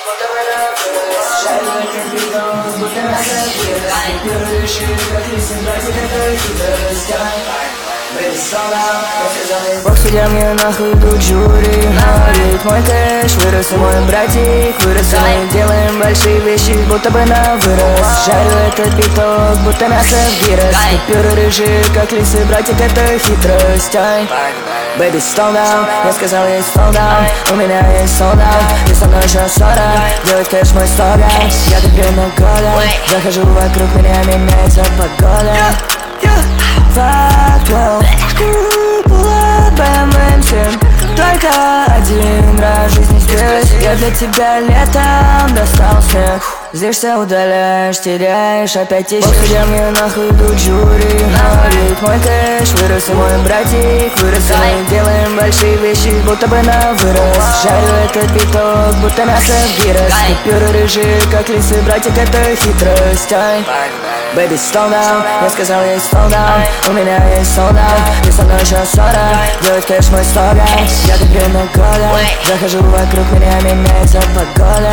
будто бы на вырос. Жарю как бетон, будто мясо в вирус. Первые шире, как листья, братик, это хитрость. Бог, судья, мне нахуй тут жюри. Говорит, мой кэш вырос, и мой братик вырос. И мы делаем большие вещи, будто бы на вырос. Жарю этот биток, будто мясо в гирос. Купюры рыжие, как лисы, братик, это хитрость. Baby, slow down, я сказал ей slow down. У меня есть солдат, ты со мной еще ссора. Делать кэш мой слоган, я тут время года. Захожу вокруг меня, меняется погода. Fuck well, pull BM7. Только один раз в жизни здесь. Я для тебя летом достал снег. Злишься, удаляешь, теряешь, опять ищешь. Бог, судья, мне нахуй тут жюри. Говорит, мой кэш вырос, и мой братик вырос. И мы делаем большие вещи, будто бы на вырос. Жарю этот биток, будто мясо в гирос. Купюры рыжие, как лисы, братик, это хитрость. Baby, slow down, я сказал ей slow down. У меня есть солдат, ты со мной еще ссора. Делать кэш мой слоган, я тут время года. Захожу вокруг меня, меняется погода.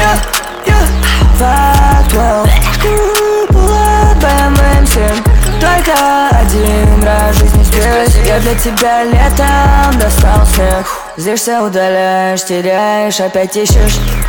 Fuck well, pull BM7. Только один раз в жизни здесь. Я для тебя летом достал снег. Злишься, удаляешь, теряешь, опять ищешь.